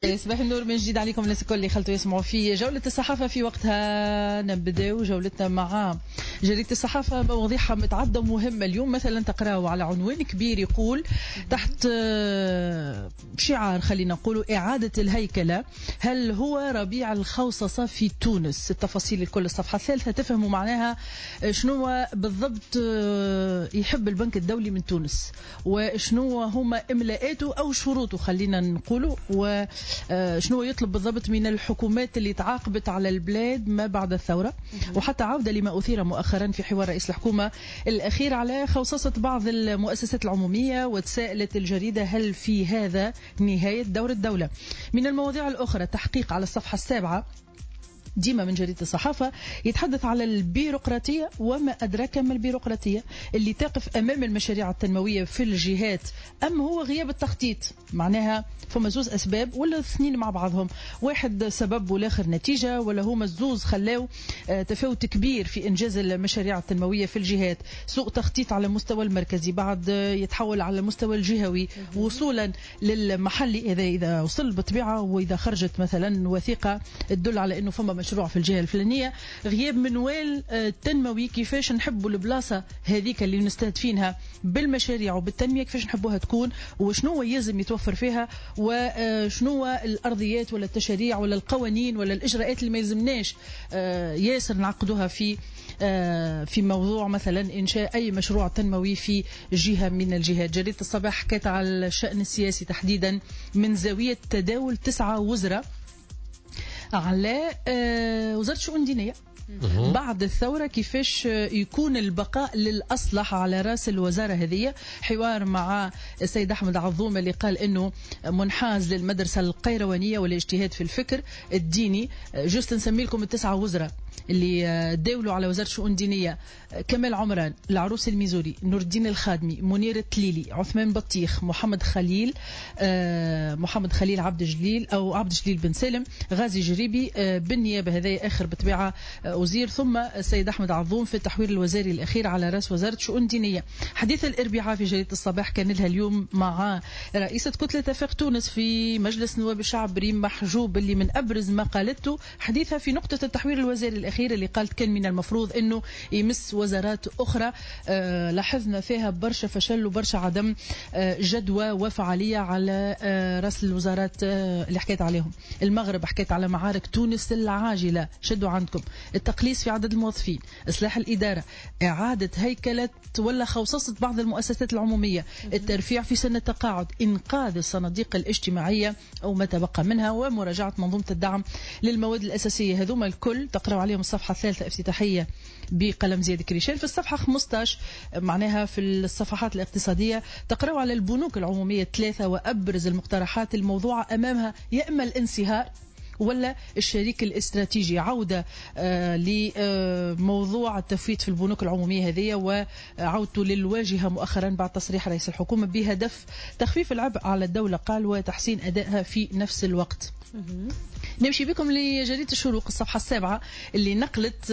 صباح النور من جديد عليكم الناس الكل اللي خلطوا يسمعوا في جولة الصحافة. في وقتها نبدأ جولتنا مع جريدة الصحافة، مواضيعها متعدة ومهمة. اليوم مثلا تقرأوا على عنوان كبير يقول تحت شعار خلينا نقولوا إعادة الهيكلة، هل هو ربيع الخوصصة في تونس؟ التفاصيل الكل الصفحة الثالثة تفهموا معناها شنو بالضبط يحب البنك الدولي من تونس، وشنو هما إملاءاته أو شروطه خلينا نقولوا، وشنو يطلب بالضبط من الحكومات اللي تعاقبت على البلاد ما بعد الثورة، وحتى عودة لما أثير مؤخرا في حوار رئيس الحكومة الأخير على خوصصة بعض المؤسسات العمومية. وتساءلت الجريدة هل في هذا نهاية دور الدولة؟ من المواضيع الأخرى تحقيق على الصفحة السابعة ديما من جريدة الصحافة يتحدث على البيروقراطية وما أدراك ما البيروقراطية اللي تقف أمام المشاريع التنموية في الجهات، أم هو غياب التخطيط؟ معناها فما زوز أسباب ولا اثنين مع بعضهم، واحد سبب والآخر نتيجة، ولا هما الزوز خلاو تفاوت كبير في إنجاز المشاريع التنموية في الجهات؟ سوء تخطيط على المستوى المركزي بعد يتحول على المستوى الجهوي وصولا للمحلي، إذا وصل بطبيعة وإذا خرجت مثلا وثيقة تدل على أنه فما مشروع في الجهة الفلانية. غياب منوال تنموي، كيفاش نحبوا البلاصة هذيك اللي نستهدفينها بالمشاريع وبالتنمية كيفاش نحبوها تكون، وشنو يلزم يتوفر فيها، وشنو الأرضيات ولا التشريع ولا القوانين ولا الإجراءات اللي ما يلزمناش ياسر نعقدوها في موضوع مثلا إنشاء أي مشروع تنموي في جهة من الجهات. جريدة الصباح حكت على الشأن السياسي تحديدا من زاوية تداول 9 وزراء على وزارة شؤون دينية بعد الثورة، كيفاش يكون البقاء للأصلح على رأس الوزارة هذه. حوار مع السيد أحمد عظوم اللي قال إنه منحاز للمدرسة القيروانية والاجتهاد في الفكر الديني. جست نسمي لكم 9 وزراء اللي داولوا على وزارة شؤون دينية: كمال عمران، العروس الميزوري، نور الدين الخادمي، منير التليلي، عثمان بطيخ، محمد خليل عبد الجليل بن سالم، غازي جريبي بالنيابة، هذا آخر بطبيعة وزير، ثم السيد أحمد عظوم في التحوير الوزاري الأخير على رأس وزارة شؤون دينية. حديث الأربعاء في جريدة الصباح كان لها اليوم مع رئيسة كتلة تفاق تونس في مجلس نواب الشعب ريم محجوب، اللي من أبرز ما قالته حديثها في نقطة التحوير الوزاري الأخير اللي قالت كان من المفروض أنه يمس وزارات أخرى. لاحظنا فيها برشا فشل وبرشا عدم جدوى وفعالية على رأس الوزارات اللي حكيت عليهم. المغرب حكيت على معارك تونس العاجلة، شدوا عندكم التقليص في عدد الموظفين، إصلاح الإدارة، إعادة هيكلة ولا خوصصة بعض المؤسسات العمومية، الترفيع في سن التقاعد، إنقاذ الصناديق الاجتماعية أو ما تبقى منها، ومراجعة منظومة الدعم للمواد الأساسية. هذوما الكل تقرأوا عليهم الصفحة الثالثة افتتاحية بقلم زياد كريشان. في الصفحة 15 معناها في الصفحات الاقتصادية تقرأوا على البنوك العمومية 3 وأبرز المقترحات الموضوعة أمامها، يا إما الانصهار ولا الشريك الاستراتيجي. عودة لموضوع التفويت في البنوك العمومية هذه، وعودته للواجهة مؤخرا بعد تصريح رئيس الحكومة بهدف تخفيف العبء على الدولة قال وتحسين أدائها في نفس الوقت. نمشي بكم لجريدة الشروق الصفحة 7 اللي نقلت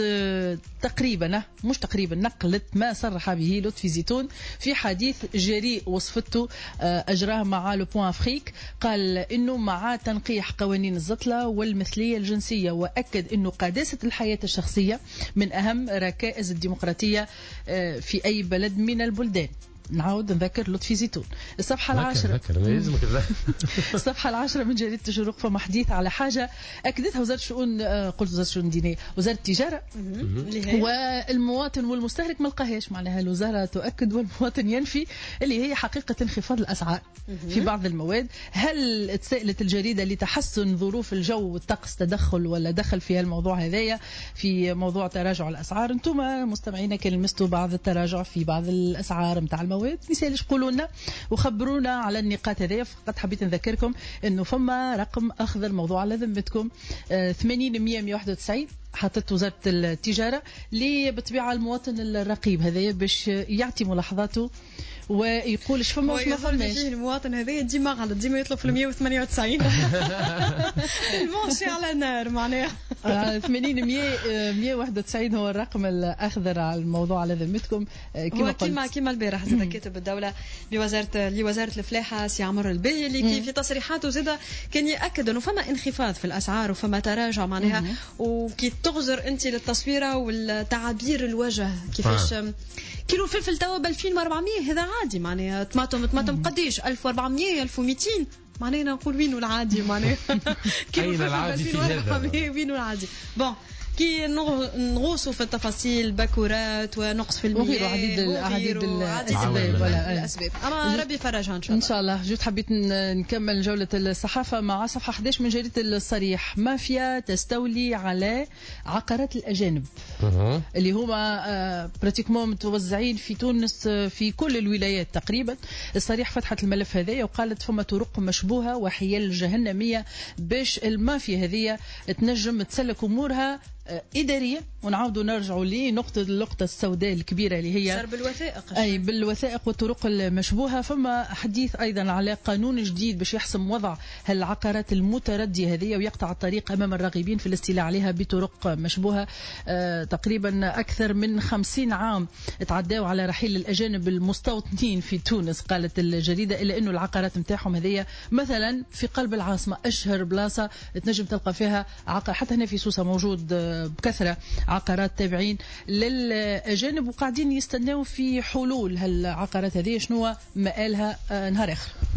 نقلت ما صرح به لطفي زيتون في حديث جريء وصفته أجراه مع لو بوان أفريك. قال إنه مع تنقيح قوانين الزطلة والمثلية الجنسية، وأكد إنه قداسة الحياة الشخصية من أهم ركائز الديمقراطية في أي بلد من البلدان. نعود نذكر لطفي زيتون. الصفحة 10 الصفحة 10 من جريدة الشروق فما حديث على حاجة أكدتها وزارة الشؤون وزارة الشؤون الدينية، وزارة التجارة، والمواطن والمستهلك ما لقاهاش. معناها الوزارة تؤكد والمواطن ينفي، اللي هي حقيقة انخفاض الأسعار في بعض المواد. هل تسألت الجريدة لتحسن ظروف الجو والطقس تدخل ولا دخل في الموضوع هذايا في موضوع تراجع الأسعار؟ انتم مستمعينا كان لمستوا بعض التراجع في بعض الأسعار متاع المواد، مثالش قولوا لنا وخبرونا على النقاط هذه. فقط حبيت نذكركم انه فما رقم اخذ الموضوع على ذمتكم 80-100-191 حطت وزارة التجارة، اللي بطبيعة المواطن الرقيب هذا باش يعطي ملاحظاته ويقول فما ما فماش المواطن هذا ديما غلط، ديما يطلب في 198 المونشي على النار معناها 80 191 هو الرقم الأخضر على الموضوع على ذمتكم. كما البارح زاد كاتب الدولة لوزارة الفلاحة سي عمر البي اللي في تصريحاته زاد كان يأكد انه فما انخفاض في الاسعار وفما تراجع معناها، وكي تغزر انت للتصويره والتعابير الوجه كيفاش كيلو فلفل توا ب 2400 هذا عادي معناها. طماطم قديش 1400 1200 معناها نقول وين العادي معناها كيلو فلفل ب 2400 وين العادي. بون كي نغوصوا في التفاصيل بكورات ونقص في المياه عديد الاسباب اما ربي يفرجها ان شاء الله. جيت حبيت نكمل جولة الصحافة مع صفحة 11 من جريدة الصريح. مافيا تستولي على عقارات الأجانب اللي هما براتيكمون متوزعين في تونس في كل الولايات تقريبا. الصريح فتحت الملف هذايا وقالت فما طرق مشبوهة وحيل جهنمية باش المافيا هذية تنجم تسلك أمورها إدارية. ونعاودوا نرجعوا اللقطة السوداء الكبيرة اللي هي سرب الوثائق، أي بالوثائق والطرق المشبوهة. فما حديث أيضا على قانون جديد باش يحسم وضع هالعقارات المتردية هذه ويقطع الطريق أمام الراغبين في الاستيلاء عليها بطرق مشبوهة. تقريبا أكثر من 50 عام تعداوا على رحيل الأجانب المستوطنين في تونس قالت الجريدة، إلا أنه العقارات متاعهم هذه مثلا في قلب العاصمة أشهر بلاصة تنجم تلقى فيها حتى هنا في سوسة موجود بكثرة عقارات تابعين للأجانب وقاعدين يستناوا في حلول هالعقارات هذه شنو مآلها نهار آخر.